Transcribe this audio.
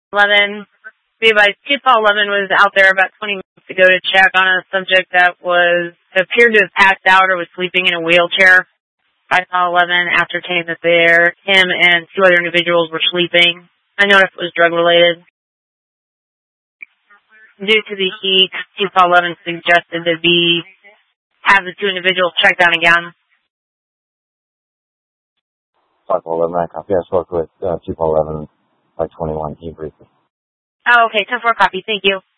11. Be advised, 2 Paul 11 was out there about 20 minutes ago to check on a subject that appeared to have passed out or was sleeping in a wheelchair. 5 Paul 11 ascertained that him and 2 other individuals were sleeping. I noticed it was drug related. Due to the heat, 2 Paul 11 suggested that have the 2 individuals checked on again. 5 Paul 11, I copy. I spoke with 2 Paul 11 by 21. Can you brief me? Oh, okay. 10-4 copy. Thank you.